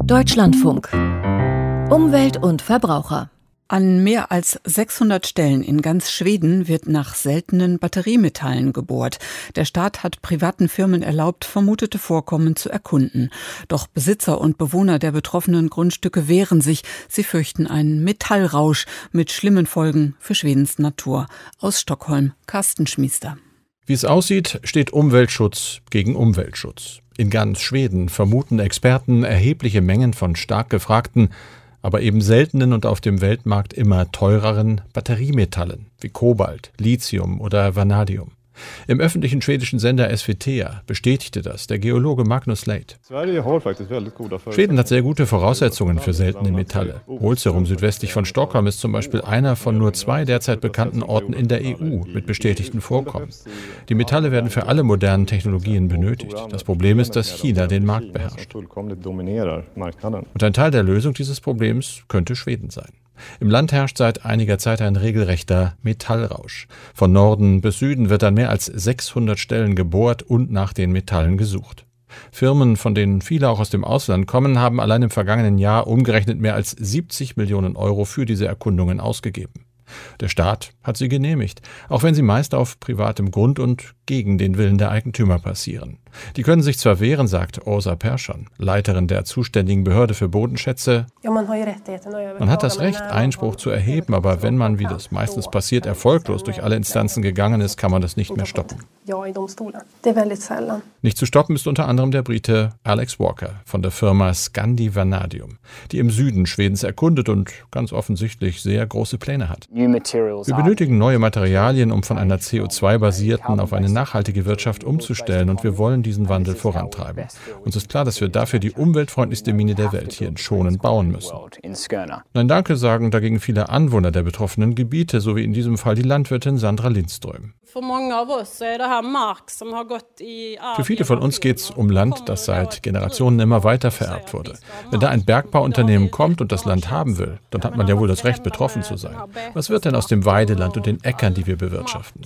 Deutschlandfunk. Umwelt und Verbraucher. An mehr als 600 Stellen in ganz Schweden wird nach seltenen Batteriemetallen gebohrt. Der Staat hat privaten Firmen erlaubt, vermutete Vorkommen zu erkunden. Doch Besitzer und Bewohner der betroffenen Grundstücke wehren sich. Sie fürchten einen Metallrausch mit schlimmen Folgen für Schwedens Natur. Aus Stockholm, Carsten Schmiester. Wie es aussieht, steht Umweltschutz gegen Umweltschutz. In ganz Schweden vermuten Experten erhebliche Mengen von stark gefragten, aber eben seltenen und auf dem Weltmarkt immer teureren Batteriemetallen wie Kobalt, Lithium oder Vanadium. Im öffentlichen schwedischen Sender SVT bestätigte das der Geologe Magnus Leit. Schweden hat sehr gute Voraussetzungen für seltene Metalle. Olserum südwestlich von Stockholm ist zum Beispiel einer von nur 2 derzeit bekannten Orten in der EU mit bestätigten Vorkommen. Die Metalle werden für alle modernen Technologien benötigt. Das Problem ist, dass China den Markt beherrscht. Und ein Teil der Lösung dieses Problems könnte Schweden sein. Im Land herrscht seit einiger Zeit ein regelrechter Metallrausch. Von Norden bis Süden wird an mehr als 600 Stellen gebohrt und nach den Metallen gesucht. Firmen, von denen viele auch aus dem Ausland kommen, haben allein im vergangenen Jahr umgerechnet mehr als 70 Millionen Euro für diese Erkundungen ausgegeben. Der Staat hat sie genehmigt, auch wenn sie meist auf privatem Grund und gegen den Willen der Eigentümer passieren. Die können sich zwar wehren, sagt Åsa Persson, Leiterin der zuständigen Behörde für Bodenschätze. Man hat das Recht, Einspruch zu erheben, aber wenn man, wie das meistens passiert, erfolglos durch alle Instanzen gegangen ist, kann man das nicht mehr stoppen. Nicht zu stoppen ist unter anderem der Brite Alex Walker von der Firma Scandi Vanadium, die im Süden Schwedens erkundet und ganz offensichtlich sehr große Pläne hat. Wir benötigen neue Materialien, um von einer CO2-basierten auf eine nachhaltige Wirtschaft umzustellen, und wir wollen diesen Wandel vorantreiben. Uns ist klar, dass wir dafür die umweltfreundlichste Mine der Welt hier in Schonen bauen müssen. Nein, danke, sagen dagegen viele Anwohner der betroffenen Gebiete, so wie in diesem Fall die Landwirtin Sandra Lindström. Für viele von uns geht es um Land, das seit Generationen immer weiter vererbt wurde. Wenn da ein Bergbauunternehmen kommt und das Land haben will, dann hat man ja wohl das Recht, betroffen zu sein. Was wird denn aus dem Weideland und den Äckern, die wir bewirtschaften?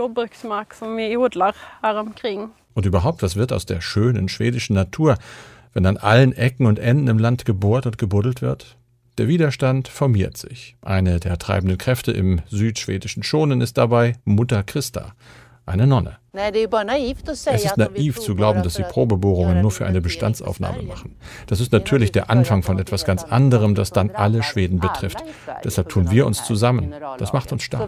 Und überhaupt, was wird aus der schönen schwedischen Natur, wenn an allen Ecken und Enden im Land gebohrt und gebuddelt wird? Der Widerstand formiert sich. Eine der treibenden Kräfte im südschwedischen Schonen ist dabei Mutter Christa, eine Nonne. Es ist naiv zu glauben, dass sie Probebohrungen nur für eine Bestandsaufnahme machen. Das ist natürlich der Anfang von etwas ganz anderem, das dann alle Schweden betrifft. Deshalb tun wir uns zusammen. Das macht uns stark.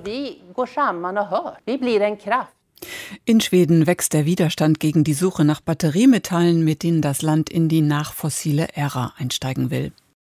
In Schweden wächst der Widerstand gegen die Suche nach Batteriemetallen, mit denen das Land in die nachfossile Ära einsteigen will.